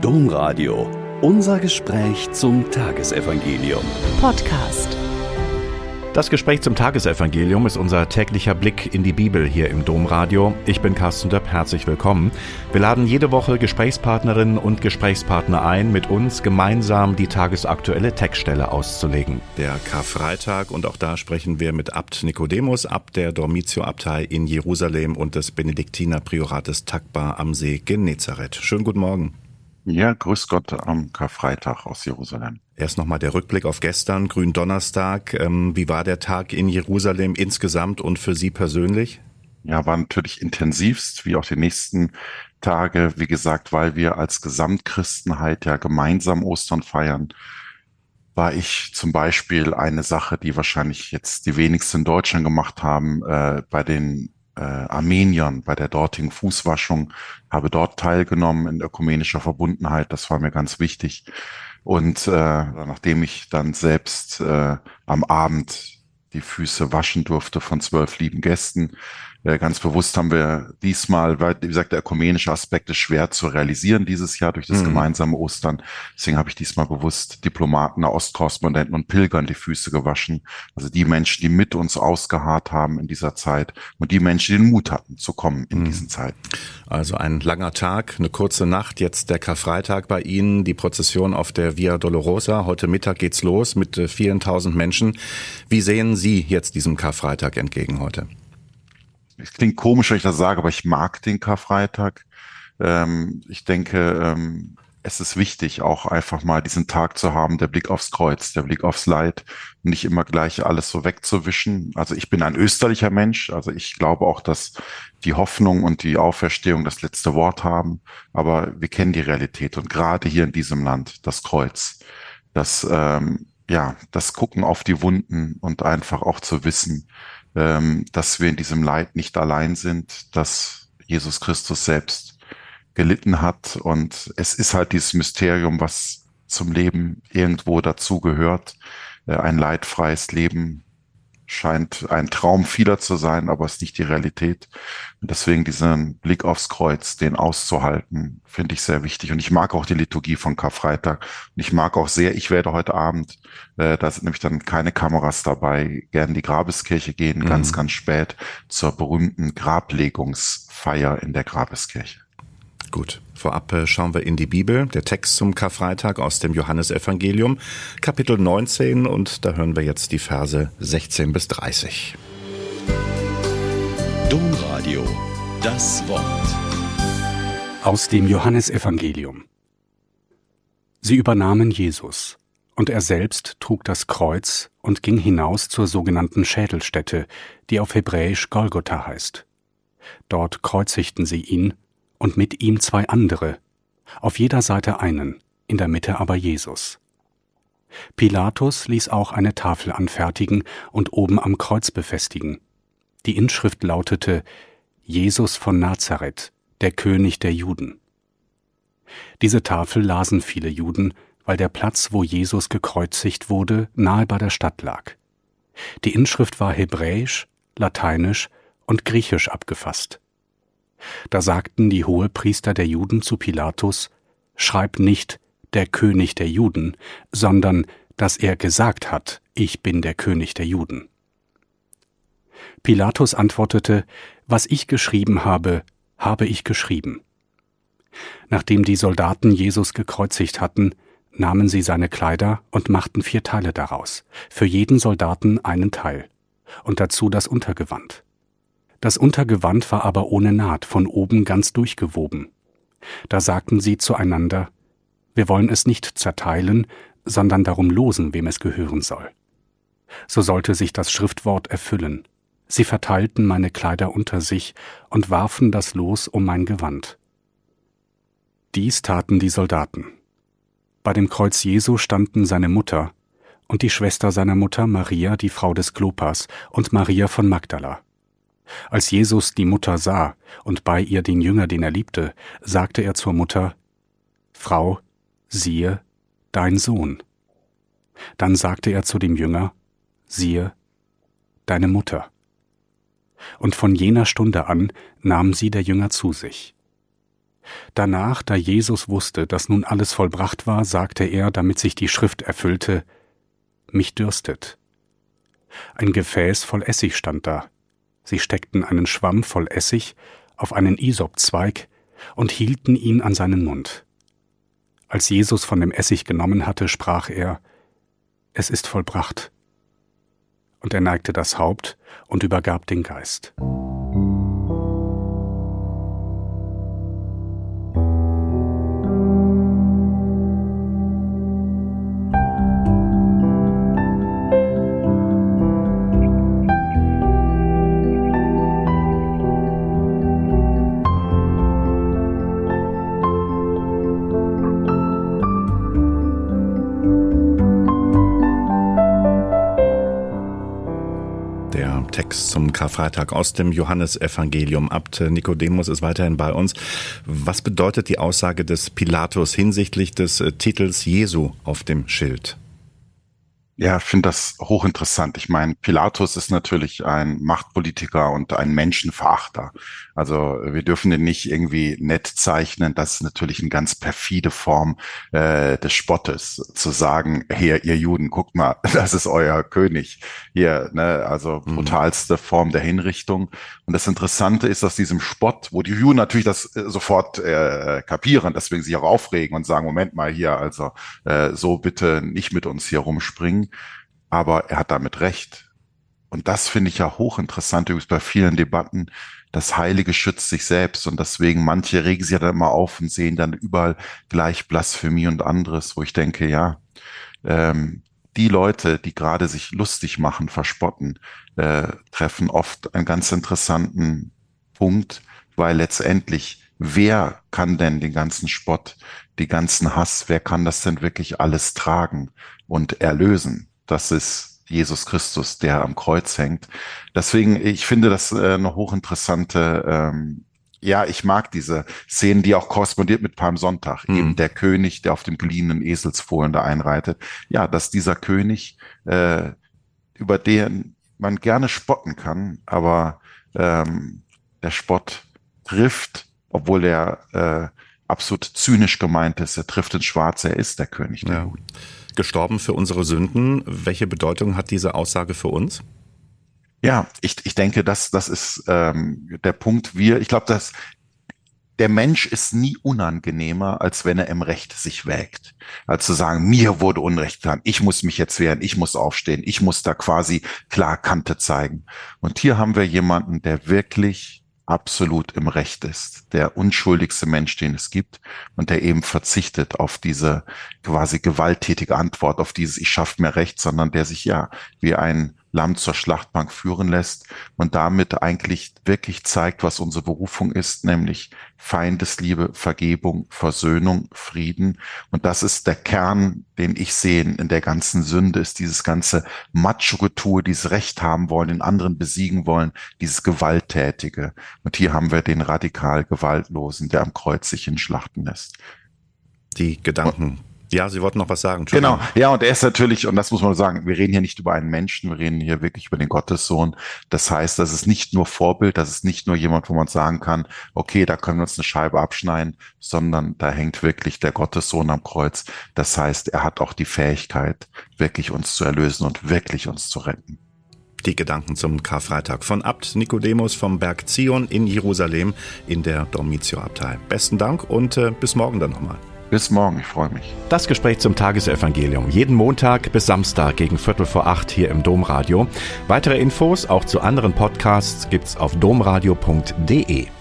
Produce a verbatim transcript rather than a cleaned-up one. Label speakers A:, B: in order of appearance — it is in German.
A: Domradio. Unser Gespräch zum Tagesevangelium.
B: Podcast.
C: Das Gespräch zum Tagesevangelium ist unser täglicher Blick in die Bibel hier im Domradio. Ich bin Carsten Döpp, herzlich willkommen. Wir laden jede Woche Gesprächspartnerinnen und Gesprächspartner ein, mit uns gemeinsam die tagesaktuelle Textstelle auszulegen. Der Karfreitag, und auch da sprechen wir mit Abt Nikodemus, Abt der Dormitio-Abtei in Jerusalem und des Benediktinerpriorates Takbar am See Genezareth. Schönen guten Morgen.
D: Ja, grüß Gott am Karfreitag aus Jerusalem.
C: Erst nochmal der Rückblick auf gestern, Gründonnerstag. Ähm, wie war der Tag in Jerusalem insgesamt und für Sie persönlich?
D: Ja, war natürlich intensivst, wie auch die nächsten Tage. Wie gesagt, weil wir als Gesamtchristenheit ja gemeinsam Ostern feiern, war ich zum Beispiel eine Sache, die wahrscheinlich jetzt die wenigsten in Deutschland gemacht haben, äh, bei den äh, Armeniern, bei der dortigen Fußwaschung, habe dort teilgenommen in ökumenischer Verbundenheit. Das war mir ganz wichtig. Und äh, nachdem ich dann selbst äh, am Abend die Füße waschen durfte von zwölf lieben Gästen, äh, ganz bewusst haben wir diesmal, weil, wie gesagt, der ökumenische Aspekt ist schwer zu realisieren dieses Jahr durch das mhm. gemeinsame Ostern. Deswegen habe ich diesmal bewusst Diplomaten, Ostkorrespondenten und Pilgern die Füße gewaschen. Also die Menschen, die mit uns ausgeharrt haben in dieser Zeit und die Menschen, die den Mut hatten zu kommen in mhm. diesen Zeiten.
C: Also ein langer Tag, eine kurze Nacht, jetzt der Karfreitag bei Ihnen, die Prozession auf der Via Dolorosa. Heute Mittag geht's los mit vielen tausend Menschen. Wie sehen Sie jetzt diesem Karfreitag entgegen heute?
D: Es klingt komisch, wenn ich das sage, aber ich mag den Karfreitag. Ähm, ich denke, ähm, es ist wichtig, auch einfach mal diesen Tag zu haben, der Blick aufs Kreuz, der Blick aufs Leid, nicht immer gleich alles so wegzuwischen. Also ich bin ein österlicher Mensch, also ich glaube auch, dass die Hoffnung und die Auferstehung das letzte Wort haben, aber wir kennen die Realität und gerade hier in diesem Land, das Kreuz, das, ähm, ja, das Gucken auf die Wunden und einfach auch zu wissen, dass wir in diesem Leid nicht allein sind, dass Jesus Christus selbst gelitten hat. Und es ist halt dieses Mysterium, was zum Leben irgendwo dazugehört. Ein leidfreies Leben scheint ein Traum vieler zu sein, aber es ist nicht die Realität. Und deswegen diesen Blick aufs Kreuz, den auszuhalten, finde ich sehr wichtig. Und ich mag auch die Liturgie von Karfreitag. Und ich mag auch sehr, ich werde heute Abend, äh, da sind nämlich dann keine Kameras dabei, gerne in die Grabeskirche gehen, mhm. ganz, ganz spät zur berühmten Grablegungsfeier in der Grabeskirche.
C: Gut, vorab schauen wir in die Bibel, der Text zum Karfreitag aus dem Johannesevangelium, Kapitel neunzehn, und da hören wir jetzt die Verse sechzehn bis dreißig.
A: Domradio, das Wort.
E: Aus dem Johannesevangelium. Sie übernahmen Jesus, und er selbst trug das Kreuz und ging hinaus zur sogenannten Schädelstätte, die auf Hebräisch Golgotha heißt. Dort kreuzigten sie ihn, und mit ihm zwei andere, auf jeder Seite einen, in der Mitte aber Jesus. Pilatus ließ auch eine Tafel anfertigen und oben am Kreuz befestigen. Die Inschrift lautete: Jesus von Nazareth, der König der Juden. Diese Tafel lasen viele Juden, weil der Platz, wo Jesus gekreuzigt wurde, nahe bei der Stadt lag. Die Inschrift war hebräisch, lateinisch und griechisch abgefasst. Da sagten die Hohepriester der Juden zu Pilatus: Schreib nicht der König der Juden, sondern dass er gesagt hat, ich bin der König der Juden. Pilatus antwortete: Was ich geschrieben habe, habe ich geschrieben. Nachdem die Soldaten Jesus gekreuzigt hatten, nahmen sie seine Kleider und machten vier Teile daraus, für jeden Soldaten einen Teil, und dazu das Untergewand. Das Untergewand war aber ohne Naht, von oben ganz durchgewoben. Da sagten sie zueinander: Wir wollen es nicht zerteilen, sondern darum losen, wem es gehören soll. So sollte sich das Schriftwort erfüllen. Sie verteilten meine Kleider unter sich und warfen das Los um mein Gewand. Dies taten die Soldaten. Bei dem Kreuz Jesu standen seine Mutter und die Schwester seiner Mutter, Maria, die Frau des Klopas, und Maria von Magdala. Als Jesus die Mutter sah und bei ihr den Jünger, den er liebte, sagte er zur Mutter: Frau, siehe, dein Sohn. Dann sagte er zu dem Jünger: Siehe, deine Mutter. Und von jener Stunde an nahm sie der Jünger zu sich. Danach, da Jesus wusste, dass nun alles vollbracht war, sagte er, damit sich die Schrift erfüllte: Mich dürstet. Ein Gefäß voll Essig stand da. Sie steckten einen Schwamm voll Essig auf einen Isopzweig und hielten ihn an seinen Mund. Als Jesus von dem Essig genommen hatte, sprach er: Es ist vollbracht. Und er neigte das Haupt und übergab den Geist.
C: Text zum Karfreitag aus dem Johannesevangelium. Abt Nikodemus ist weiterhin bei uns. Was bedeutet die Aussage des Pilatus hinsichtlich des Titels Jesu auf dem Schild?
D: Ja, ich finde das hochinteressant. Ich meine, Pilatus ist natürlich ein Machtpolitiker und ein Menschenverachter. Also wir dürfen den nicht irgendwie nett zeichnen. Das ist natürlich eine ganz perfide Form äh, des Spottes, zu sagen: Hier, ihr Juden, guckt mal, das ist euer König. Hier, ne, also brutalste Form der Hinrichtung. Und das Interessante ist, aus diesem Spott, wo die Juden natürlich das äh, sofort äh, kapieren, deswegen sich auch aufregen und sagen: Moment mal hier, also äh, so bitte nicht mit uns hier rumspringen. Aber er hat damit recht. Und das finde ich ja hochinteressant, übrigens bei vielen Debatten. Das Heilige schützt sich selbst, und deswegen manche regen sich ja dann immer auf und sehen dann überall gleich Blasphemie und anderes, wo ich denke, ja, ähm, die Leute, die gerade sich lustig machen, verspotten, äh, treffen oft einen ganz interessanten Punkt, weil letztendlich, wer kann denn den ganzen Spott, den ganzen Hass, wer kann das denn wirklich alles tragen und erlösen? Das ist Jesus Christus, der am Kreuz hängt. Deswegen, ich finde das äh, eine hochinteressante, ähm, ja, ich mag diese Szenen, die auch korrespondiert mit Palmsonntag. Mhm. Eben der König, der auf dem geliehenen Eselsfohlen da einreitet. Ja, dass dieser König, äh, über den man gerne spotten kann, aber ähm, der Spott trifft, obwohl er äh, absolut zynisch gemeint ist, er trifft ins Schwarze, er ist der König der Juden. Ja.
C: Gestorben für unsere Sünden. Welche Bedeutung hat diese Aussage für uns?
D: Ja, ich, ich denke, das, das ist ähm, der Punkt. Wir, ich glaube, dass der Mensch ist nie unangenehmer, als wenn er im Recht sich wägt. Als zu sagen: Mir wurde Unrecht getan, ich muss mich jetzt wehren, ich muss aufstehen, ich muss da quasi klar Kante zeigen. Und hier haben wir jemanden, der wirklich absolut im Recht ist, der unschuldigste Mensch, den es gibt, und der eben verzichtet auf diese quasi gewalttätige Antwort, auf dieses Ich schaffe mir Recht, sondern der sich ja wie ein Lamm zur Schlachtbank führen lässt und damit eigentlich wirklich zeigt, was unsere Berufung ist, nämlich Feindesliebe, Vergebung, Versöhnung, Frieden. Und das ist der Kern, den ich sehe in der ganzen Sünde, ist dieses ganze Macho-Getue, dieses Recht haben wollen, den anderen besiegen wollen, dieses Gewalttätige. Und hier haben wir den radikal Gewaltlosen, der am Kreuz sich hinschlachten lässt.
C: Die Gedanken. Und ja, Sie wollten noch was sagen.
D: Genau, ja, und er ist natürlich, und das muss man sagen, wir reden hier nicht über einen Menschen, wir reden hier wirklich über den Gottessohn. Das heißt, das ist nicht nur Vorbild, das ist nicht nur jemand, wo man sagen kann, okay, da können wir uns eine Scheibe abschneiden, sondern da hängt wirklich der Gottessohn am Kreuz. Das heißt, er hat auch die Fähigkeit, wirklich uns zu erlösen und wirklich uns zu retten.
C: Die Gedanken zum Karfreitag von Abt Nikodemus vom Berg Zion in Jerusalem in der Dormitio-Abtei. Besten Dank und äh, bis morgen dann nochmal.
D: Bis morgen, ich freue mich.
C: Das Gespräch zum Tagesevangelium. Jeden Montag bis Samstag gegen Viertel vor acht hier im Domradio. Weitere Infos auch zu anderen Podcasts gibt's auf domradio punkt de.